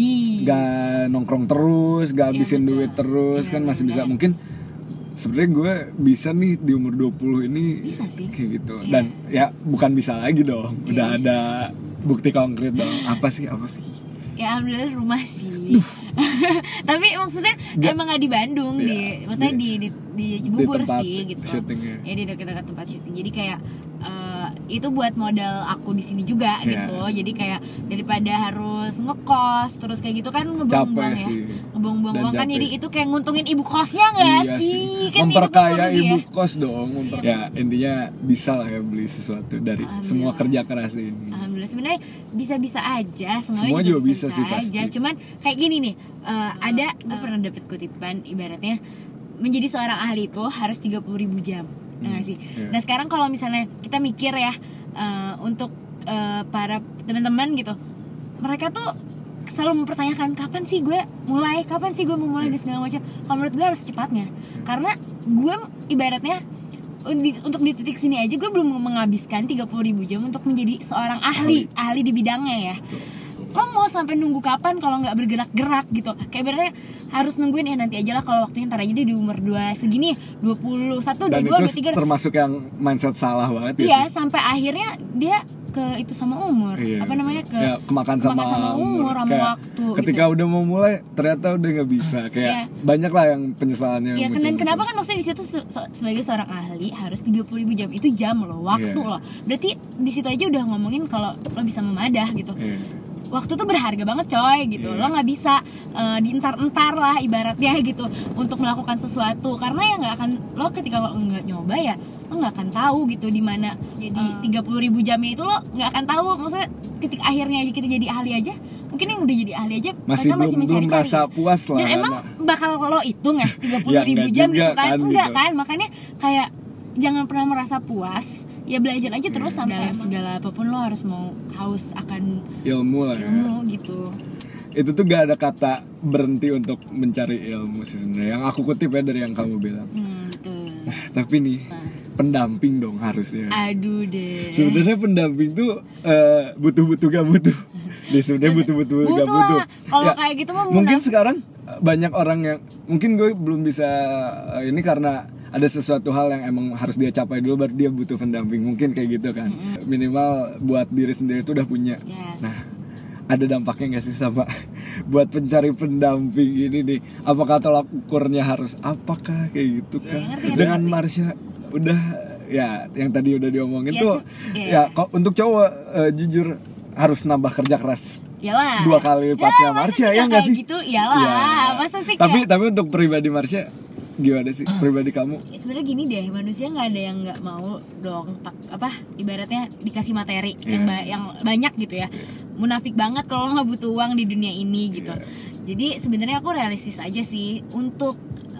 gak nongkrong terus, gak habisin duit terus, kan masih bisa. Mungkin sebenarnya gue bisa nih di umur 20 ini bisa sih kayak gitu. Dan ya bukan bisa lagi dong, udah ada bukti konkret dong. Apa sih? Ya alhamdulillah rumah sih. Tapi maksudnya emang gak di Bandung, maksudnya di Bubur sih gitu. Ya di dekat-dekat tempat syuting. Jadi kayak itu buat modal aku di sini juga gitu. Jadi kayak daripada harus ngekos terus kayak gitu kan, ngebuang-buang uang kan, jadi itu kayak nguntungin ibu kosnya nggak sih? Kan memperkaya ibu kos dong. Ya intinya bisa lah ya beli sesuatu dari semua kerja keras ini. sebenarnya bisa-bisa aja, semua juga bisa sih pasti. aja. Cuman kayak gini nih, ada gue pernah dapet kutipan ibaratnya menjadi seorang ahli itu harus 30.000 jam. Nggak sih? Nah sekarang kalau misalnya kita mikir ya, untuk para teman-teman gitu, mereka tuh selalu mempertanyakan kapan sih gue mau mulai dan segala macam. Kalau menurut gue harus secepatnya, karena gue ibaratnya untuk di titik sini aja gue belum menghabiskan 30.000 jam untuk menjadi seorang ahli di bidangnya ya. Lo mau sampai nunggu kapan kalau nggak bergerak-gerak gitu? Kayak ibaratnya harus nungguin ya nanti aja lah, kalau waktunya ntar aja deh di umur 2 segini, 21, 22, 23. Termasuk yang mindset salah banget ya. Iya, sampai akhirnya dia ke itu sama umur, kemakan sama umur sama waktu. Ketika udah mau mulai ternyata udah nggak bisa, kayak banyak lah yang penyesalannya. Iya, dan kenapa kan maksudnya di situ sebagai seorang ahli harus 30.000 jam, itu jam loh, waktu loh. Berarti di situ aja udah ngomongin kalau lo bisa memadah gitu. Waktu tuh berharga banget coy gitu. Lo nggak bisa dientar-entar lah ibaratnya gitu untuk melakukan sesuatu, karena ya nggak akan, lo ketika lo nggak nyoba ya lo nggak akan tahu gitu di mana. Jadi 30.000 jamnya itu lo nggak akan tahu, maksudnya titik akhirnya aja kita jadi ahli aja, mungkin yang udah jadi ahli aja masih belum merasa puas lah. Dan emang bakal lo hitung ya 30.000 jam gitu kan? Enggak gitu. Kan, makanya kayak jangan pernah merasa puas. Ya belajar aja terus sampai dalam segala apapun lo harus mau haus akan ilmu lah ilmu gitu. Itu tuh gak ada kata berhenti untuk mencari ilmu sih sebenarnya, yang aku kutip ya dari yang kamu bilang. Betul. Nah, tapi nih pendamping dong harusnya. Aduh deh. Sebenarnya pendamping tuh butuh gak butuh. Dia sebenarnya butuh gak butuh. Kalau kayak gitu mah mungkin sekarang banyak orang yang mungkin gue belum bisa ini karena ada sesuatu hal yang emang harus dia capai dulu baru dia butuh pendamping, mungkin kayak gitu kan. Minimal buat diri sendiri itu udah punya. Nah, ada dampaknya nggak sih sama buat pencari pendamping ini nih? Apakah tolak ukurnya harus apakah kayak gitu kan? Dengan Marsha udah ya yang tadi udah diomongin tuh ya kok untuk cowok jujur harus nambah kerja keras. Yalah. 2 kali lipatnya Marsha ya nggak sih? Gitu, iyalah. Masa sih tapi untuk pribadi Marsha gimana sih pribadi kamu? Sebenarnya gini deh, manusia nggak ada yang nggak mau dong ibaratnya dikasih materi yang banyak gitu ya. Munafik banget kalau nggak butuh uang di dunia ini gitu. Jadi sebenarnya aku realistis aja sih untuk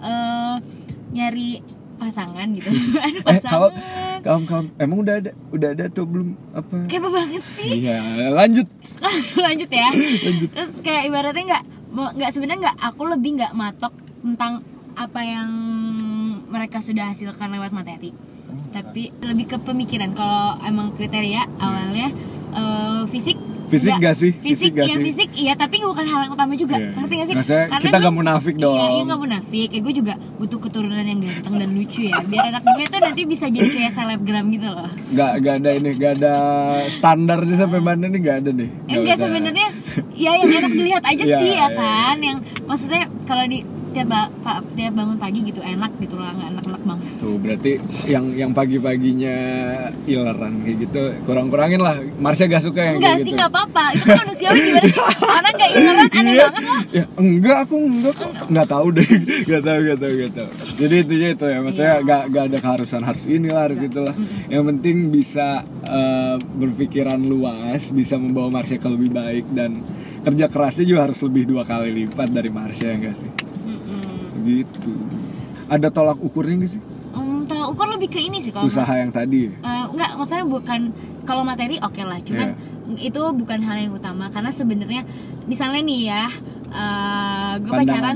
nyari pasangan gitu. Kalau kamu emang udah ada tuh belum apa? Kepo banget sih. Iya, lanjut ya. Terus kayak ibaratnya nggak sebenarnya nggak, aku lebih nggak matok tentang apa yang mereka sudah hasilkan lewat materi, tapi lebih ke pemikiran. Kalau emang kriteria awalnya fisik gak sih? Fisik iya, tapi bukan hal yang utama juga. Ngerti gak sih? Maksudnya karena kita gak munafik dong. Iya gak munafik. Kayak gue juga butuh keturunan yang ganteng dan lucu ya, biar anak gue tuh nanti bisa jadi kayak selebgram gitu loh. Gak ada standarnya sampai mana nih, gak ada nih. Enggak sebenarnya ya yang enak dilihat aja sih ya kan. Yang maksudnya kalau di tiap bangun pagi gitu enak gitu lah, nggak enak banget. Tuh berarti yang pagi-paginya ileran kayak gitu kurangin lah. Marsha gak suka yang enggak kayak sih, gitu. nggak apa-apa. Itu kan manusiawi gimana sih? Orang nggak ileran aneh banget loh. Ya aku nggak tahu deh, nggak tahu. Jadi itu ya, maksudnya nggak ada keharusan harus inilah harus itulah. Yang penting bisa berpikiran luas, bisa membawa Marsha ke lebih baik, dan kerja kerasnya juga harus lebih 2 kali lipat dari Marsha ya nggak sih? Gitu. Ada tolak ukurnya nggak sih? Tolak ukur lebih ke ini sih kalau usaha yang tadi. Enggak, maksudnya bukan kalau materi oke lah, cuman itu bukan hal yang utama, karena sebenarnya misalnya nih ya, gue pacaran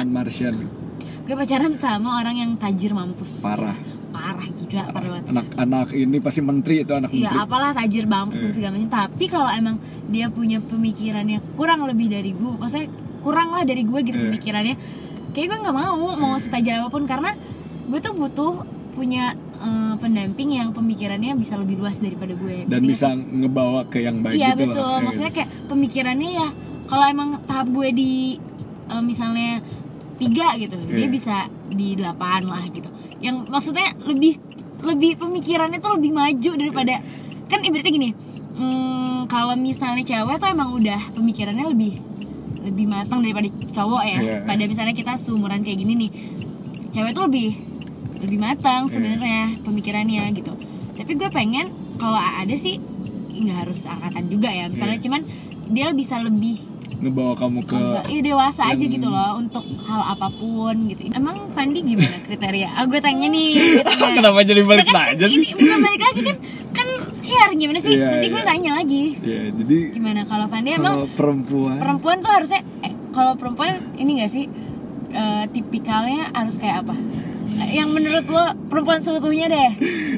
sama orang yang tajir mampus. Parah gila, parah banget. Anak ini pasti menteri itu, anak menteri. Iya, apalah tajir mampus dan segala macam. Tapi kalau emang dia punya pemikirannya kurang lebih dari gue, maksudnya kurang lah dari gue gitu pemikirannya, kayak gue nggak mau setajir apapun, karena gue tuh butuh punya pendamping yang pemikirannya bisa lebih luas daripada gue dan bisa ngebawa ke yang baik. Iya gitu betul, maksudnya kayak pemikirannya ya kalau emang tahap gue di misalnya 3 gitu, dia bisa di 8 lah gitu. Yang maksudnya lebih pemikirannya tuh lebih maju daripada kan ibaratnya gini, kalau misalnya cewek tuh emang udah pemikirannya lebih matang daripada cowok ya. Pada misalnya kita seumuran kayak gini nih, cewek tuh lebih matang sebenarnya pemikirannya gitu. Tapi gue pengen kalau ada sih nggak harus angkatan juga ya misalnya, cuman dia bisa lebih ngebawa kamu ke dewasa aja gitu loh untuk hal apapun gitu. Emang Fandi gimana kriteria? Gue tanya nih. Kenapa jadi balik aja sih? Ini bukan balik lagi kan share gimana sih? Nanti gue tanya lagi. Jadi gimana kalau Fandi emang perempuan tuh harusnya kalau perempuan ini nggak sih tipikalnya harus kayak apa? Yang menurut lo perempuan seutuhnya deh.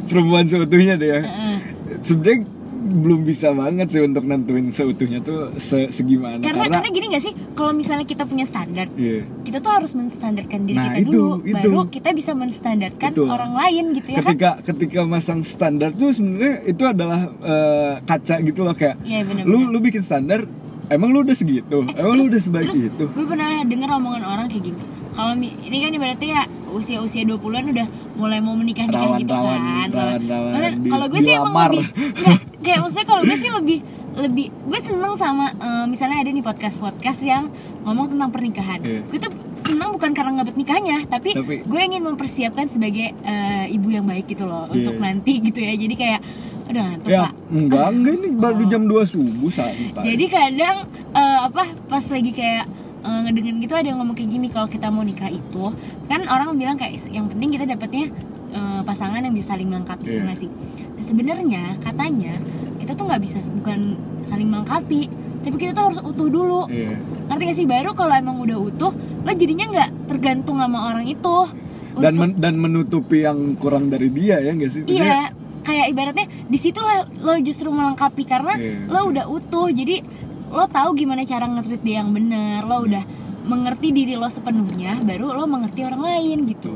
Sebenarnya belum bisa banget sih untuk nentuin seutuhnya tuh segimana karena gini nggak sih, kalau misalnya kita punya standar, kita tuh harus menstandarkan diri kita dulu, baru kita bisa menstandarkan orang lain gitu ya. Ketika masang standar tuh sebenarnya itu adalah kaca gitu loh, kayak lu bikin standar, emang lu udah segitu, emang lu udah sebaik itu. Gue pernah denger omongan orang kayak gini, kalau ini kan ibaratnya ya usia 20-an udah mulai mau menikah gitu kan. Kalau gue sih emang lebih kayak maksudnya kalau gue sih lebih gue seneng sama misalnya ada nih podcast yang ngomong tentang pernikahan. Gue tuh seneng bukan karena ngebet nikahnya, tapi gue ingin mempersiapkan sebagai ibu yang baik gitu loh untuk nanti gitu ya. Jadi kayak udah ngantuk Pak. Enggak ini baru jam 2 subuh santai. Jadi kadang pas lagi kayak ngedengerin gitu ada yang ngomong kayak gini, kalau kita mau nikah itu kan orang bilang kayak yang penting kita dapetnya pasangan yang bisa saling melengkapi, nggak sih? Nah, sebenarnya katanya kita tuh nggak bisa bukan saling melengkapi, tapi kita tuh harus utuh dulu. Ngerti gak sih? Baru kalau emang udah utuh, lo jadinya nggak tergantung sama orang itu. Dan menutupi yang kurang dari dia ya nggak sih? Iya, kayak ibaratnya di situ lo justru melengkapi karena lo udah utuh, jadi lo tahu gimana cara nge-treat dia yang bener, lo udah mengerti diri lo sepenuhnya, baru lo mengerti orang lain gitu.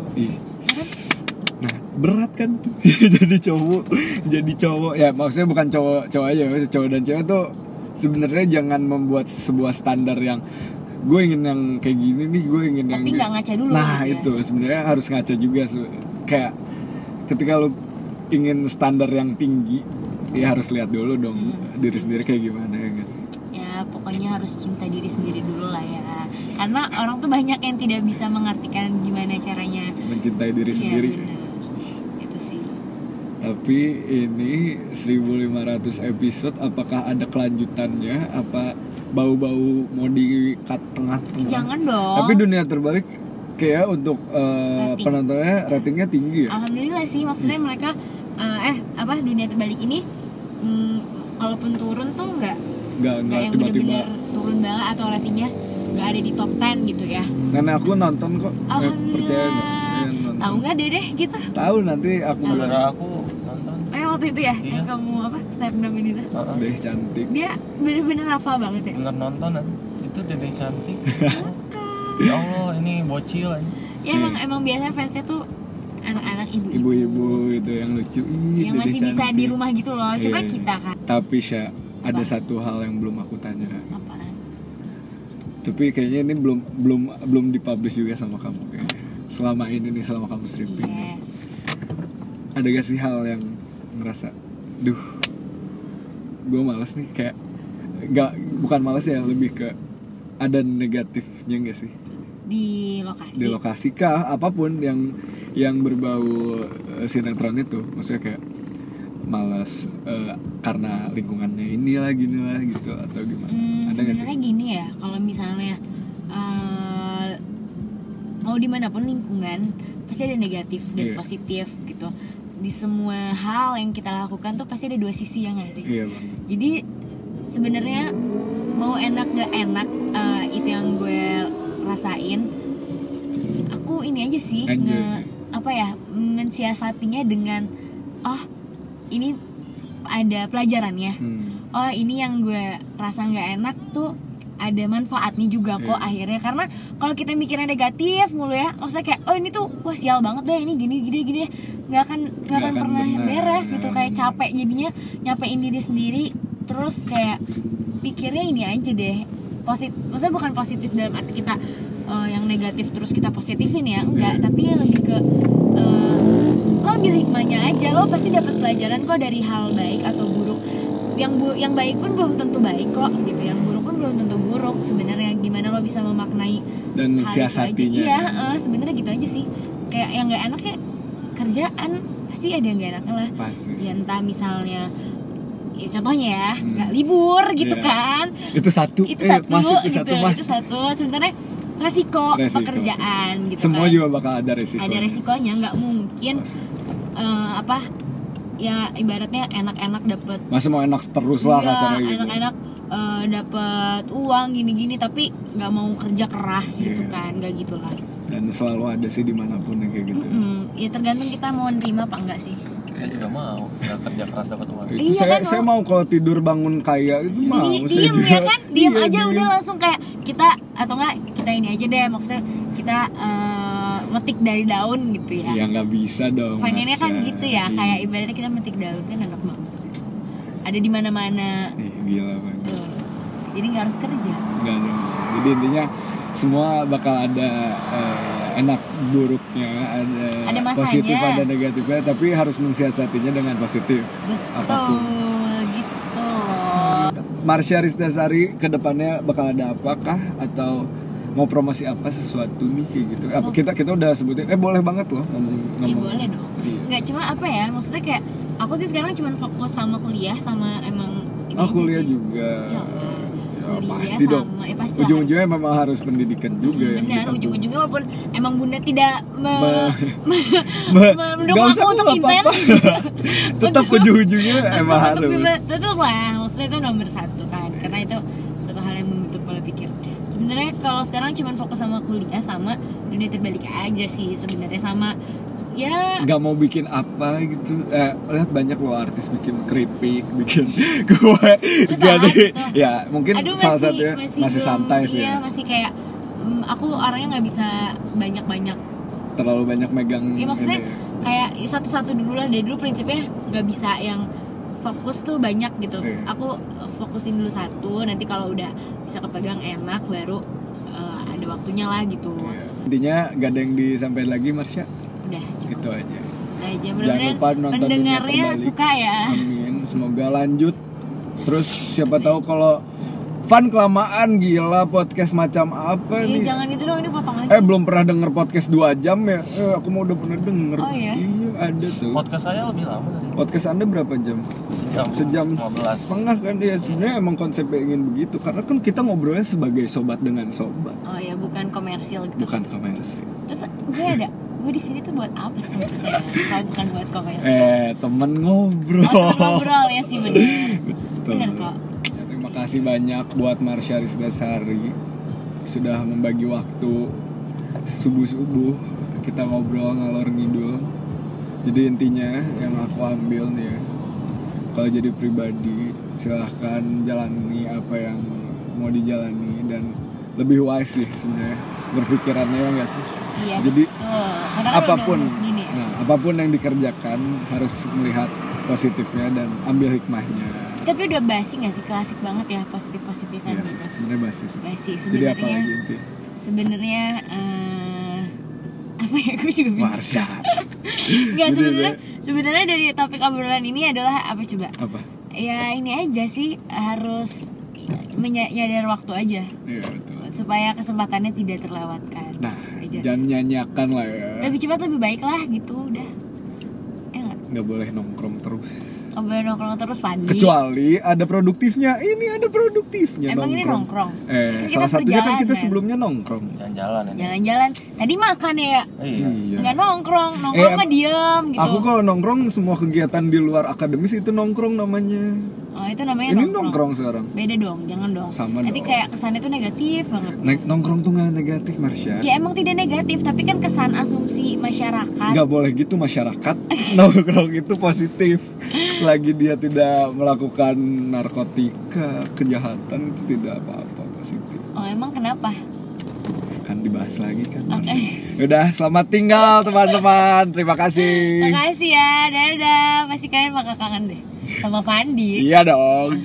Nah berat kan jadi cowok ya, maksudnya bukan cowok aja, maksudnya cowok dan cewek tuh sebenarnya jangan membuat sebuah standar yang gue ingin yang kayak gini nih, gue ingin tapi yang nggak ngaca dulu. Nah gitu itu sebenarnya harus ngaca juga, kayak ketika lo ingin standar yang tinggi ya harus lihat dulu dong diri sendiri kayak gimana ya guys. Ya pokoknya harus cinta diri sendiri dulu lah ya, karena orang tuh banyak yang tidak bisa mengartikan gimana caranya mencintai diri sendiri. Bener. Itu sih. Tapi ini 1500 episode, apakah ada kelanjutannya? Apa bau-bau mau di-cut tengah-tengah? Jangan dong. Tapi Dunia Terbalik kayak untuk penontonnya ratingnya tinggi ya? Alhamdulillah sih, maksudnya mereka Dunia Terbalik ini kalaupun turun tuh nggak yang tiba-tiba benar-benar turun banget atau ratingnya nggak ada di top 10 gitu ya. Karena aku nonton kok. Percaya nggak? Tahu nggak Dede gitu? Tahu, nanti aku. Saudara aku nonton. Waktu itu ya yang kamu snapgram ini tuh. Deh cantik. Dia bener-bener hafal banget ya. Bener nonton itu Dede cantik. Ya Allah, ini bocil aja. Ya emang biasanya fansnya tuh anak-anak ibu-ibu itu yang lucu. Yang masih cantik. Bisa di rumah gitu loh. Cuma kita kan. Tapi Sya, ada satu hal yang belum aku tanya. Apaan? Tapi kayaknya ini belum dipublish juga sama kamu kayaknya. Selama kamu stripping. Yes. Ada gak sih hal yang ngerasa, gue malas nih, kayak bukan malas ya, lebih ke ada negatifnya gak sih? Di lokasi kah, apapun yang berbau sinetron itu, maksudnya kayak malas karena lingkungannya inilah ginilah gitu atau gimana? Ada nggak sih? Sebenarnya gini ya, kalau misalnya mau dimanapun lingkungan pasti ada negatif dan positif gitu. Di semua hal yang kita lakukan tuh pasti ada dua sisi, ya nggak sih? Iya banget. Jadi sebenarnya mau enak nggak enak itu yang gue rasain. Aku ini aja sih mensiasatinya dengan ini ada pelajarannya. Ini yang gue rasa nggak enak tuh ada manfaatnya juga kok akhirnya. Karena kalau kita mikirnya negatif mulu ya, maksudnya kayak ini tuh wah sial banget deh, ini gini nggak akan pernah beres gitu. Kayak capek jadinya nyapein diri sendiri, terus kayak pikirnya ini aja deh positif. Maksudnya bukan positif dalam arti kita yang negatif terus kita positifin ya, enggak, tapi lebih ke lo ambil hikmahnya aja. Lo pasti dapat pelajaran kok dari hal baik atau buruk. Yang baik pun belum tentu baik kok gitu, yang buruk pun belum tentu buruk. Sebenarnya gimana lo bisa memaknai dan hal siasatinya. Iya, sebenarnya gitu aja sih. Kayak yang nggak enak ya kerjaan, pasti ada yang nggak enaknya lah. Pasti. Ya entah misalnya ya contohnya ya nggak libur gitu kan. Itu satu sebenarnya resiko pekerjaan gitu semua kan. juga bakal ada resikonya. Ada resikonya, nggak mungkin ya ibaratnya enak-enak dapat. Masa mau enak terus lah kasarnya gitu. Enak-enak dapat uang gini-gini tapi nggak mau kerja keras gitu kan, nggak gitulah. Dan selalu ada sih dimanapun yang kayak gitu. Ya tergantung kita mau nerima apa enggak sih. Saya juga mau nggak kerja keras dapat uang. Itu saya mau kalau tidur bangun kaya itu mau. Diem ya kan, diem aja udah langsung kayak kita atau enggak kita ini aja deh, maksudnya kita metik dari daun gitu ya. Ya nggak bisa dong. Pengennya kan gitu ya, kayak ibaratnya kita metik daun kan enak banget. Ada di mana-mana. Gila banget. Jadi nggak harus kerja. Nggak dong. Jadi intinya semua bakal ada enak buruknya, ada positif ada negatifnya, tapi harus mensiasatinya dengan positif. Betul, gitu. Marsha Rizdassari kedepannya bakal ada apakah atau mau promosi apa sesuatu nih kayak gitu? Apa kita udah sebutin? Boleh banget loh ngomong. Boleh dong. Nggak cuma apa ya, maksudnya kayak aku sih sekarang cuma fokus sama kuliah sama emang. Kuliah sih. Juga. Ya, pasti dong. Pasti ujung-ujungnya memang harus pendidikan juga. Benar, ujung-ujungnya walaupun emang bunda tidak mendukung aku untuk intens. Tetap ujung-ujungnya emang harus. Tetap lah, maksudnya itu nomor satu kan, karena itu suatu hal yang membentuk pola pikir. Sebenarnya kalau sekarang cuma fokus sama kuliah sama dunia terbalik aja sih sebenarnya, sama ya nggak mau bikin apa gitu. Lihat banyak loh artis bikin keripik, bikin kue gitu. Ya mungkin salah satunya masih santai sih ya. Masih kayak aku orangnya nggak bisa banyak terlalu banyak megang ya, maksudnya kayak satu-satu dulu lah. Dari dulu prinsipnya nggak bisa yang fokus tuh banyak gitu. Aku fokusin dulu satu, nanti kalau udah bisa kepegang enak baru ada waktunya lah gitu. Intinya gak ada yang disampaikan lagi Marsha. Udah itu aja. Jangan lupa nonton pendengarnya suka ya. Amin, semoga lanjut. Terus siapa tahu kalau fun kelamaan, gila podcast macam apa nih? Jangan itu dong, ini potong aja. Belum pernah denger podcast 2 jam ya? Aku mau udah pernah denger. Oh iya? Iya ada tuh. Podcast saya lebih lama tadi. Podcast Anda berapa jam? Sejam 15 kan. Ya sebenarnya emang konsepnya ingin begitu, karena kan kita ngobrolnya sebagai sobat dengan sobat. Oh ya, bukan komersil gitu. Bukan komersil. Terus gue di sini tuh buat apa sih? Kalau bukan buat komersil. Temen ngobrol. Ngobrol ya sih, bener. Betul. Bener kok. Terima kasih banyak buat Marsha Rizdassari sudah membagi waktu subuh-subuh kita ngobrol ngalor ngidul. Jadi intinya yang aku ambil nih ya, kalau jadi pribadi silahkan jalani apa yang mau dijalani dan lebih wise sih sebenarnya berpikirannya ya nggak sih? Iya, jadi apapun apapun yang dikerjakan harus melihat positifnya dan ambil hikmahnya. Tapi udah basi nggak sih, klasik banget ya positif-positifan ya, gitu. Sebenarnya basi sih. Jadi apa lagi inti? Sebenarnya apa ya, gue juga bingung. Marsha. Nggak, sebenarnya dari topik obrolan ini adalah apa coba? Apa? Ya ini aja sih, harus menyadar waktu aja. Iya betul. Supaya kesempatannya tidak terlewatkan. Nah, jangan nyanyiakan lah ya. Lebih cepat lebih baik lah gitu udah. Nggak boleh nongkrong terus. Nggak boleh nongkrong terus, Fandi. Kecuali ada produktifnya. Ini ada produktifnya. Emang ini nongkrong? Salah satunya kan kita sebelumnya nongkrong. Jalan-jalan. Tadi makan ya? Iya. Nggak nongkrong mah diem gitu. Aku kalau nongkrong semua kegiatan di luar akademis itu nongkrong namanya. Oh itu namanya ini nongkrong sekarang. Beda dong, jangan dong. Sama nanti dong. Kayak kesannya tuh negatif banget. Nongkrong tuh nggak negatif, Marsha. Ya emang tidak negatif, tapi kan kesan asumsi masyarakat. Nggak boleh gitu masyarakat. Nongkrong itu positif. Selagi dia tidak melakukan narkotika, kejahatan itu tidak apa-apa, positif. Oh emang kenapa? Kan dibahas lagi kan. Okay. Udah, selamat tinggal teman-teman. Terima kasih. Terima kasih ya. Dadah. Pasti kalian bakal kangen deh sama Fandi. Iya dong.